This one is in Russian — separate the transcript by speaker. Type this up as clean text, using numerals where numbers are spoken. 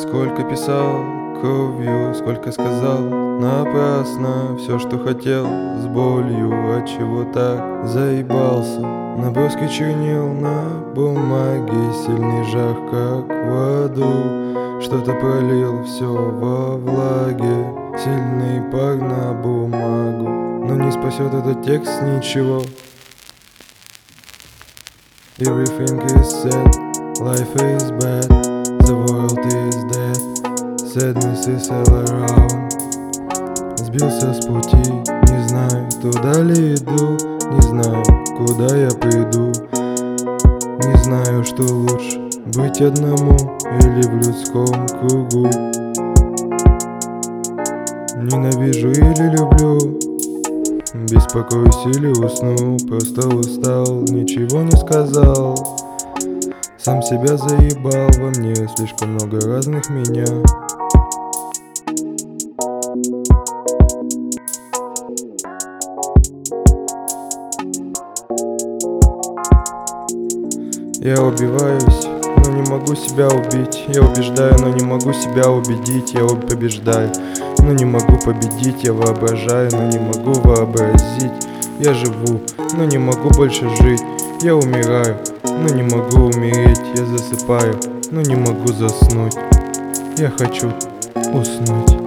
Speaker 1: Сколько писал кровью, сколько сказал напрасно. Все, что хотел, с болью, отчего так заебался. Наброски чернил на бумаге, сильный жар, как в аду. Что-то пролил, все во влаге, сильный пар на бумагу. Но не спасет этот текст ничего. Everything is sad, life is bad, the world is dead, sadness is all around. Сбился с пути, не знаю, туда ли иду, не знаю, куда я приду. Не знаю, что лучше, быть одному или в людском кругу. Ненавижу или люблю, беспокоюсь или усну, просто устал, ничего не сказал. Сам себя заебал, во мне слишком много разных меня. Я убиваюсь, но не могу себя убить. Я убеждаю, но не могу себя убедить. Я побеждаю, но не могу победить. Я воображаю, но не могу вообразить. Я живу, но не могу больше жить. Я умираю, но не могу умереть. Я засыпаю, но не могу заснуть. Я хочу уснуть.